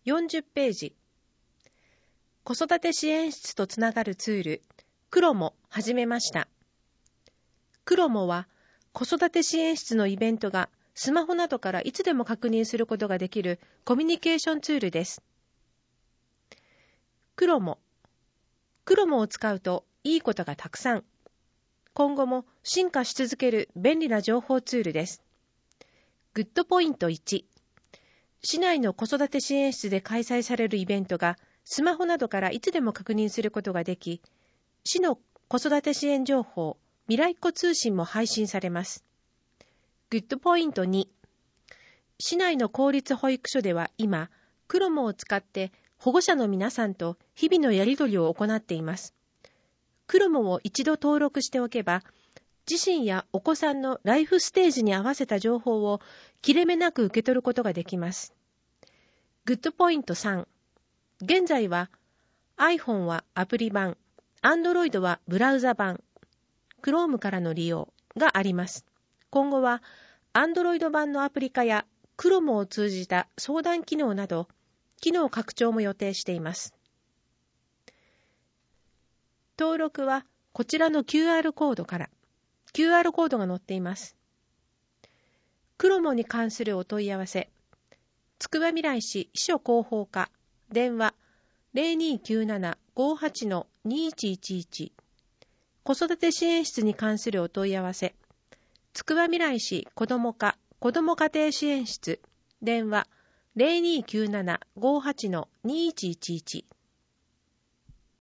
40ページ。子育て支援室とつながるツール、クロモ始めました。クロモは子育て支援室のイベントがスマホなどからいつでも確認することができるコミュニケーションツールです。クロモを使うといいことがたくさん。今後も進化し続ける便利な情報ツールです。グッドポイント1。市内の子育て支援室で開催されるイベントがスマホなどからいつでも確認することができ、市の子育て支援情報、未来っ子通信も配信されます。グッドポイント2。市内の公立保育所では今、クロモを使って保護者の皆さんと日々のやり取りを行っています。クロモを一度登録しておけば、自身やお子さんのライフステージに合わせた情報を切れ目なく受け取ることができます。グッドポイント3。現在は iPhone はアプリ版、Android はブラウザ版、Chrome からの利用があります。今後は Android 版のアプリ化や Chrome を通じた相談機能など、機能拡張も予定しています。登録はこちらの QR コードから。QR コードが載っています。クロモに関するお問い合わせ。つくばみらい市秘書広報課。電話 0297-58-2111。子育て支援室に関するお問い合わせ。つくばみらい市子ども課子ども家庭支援室。電話 0297-58-2111。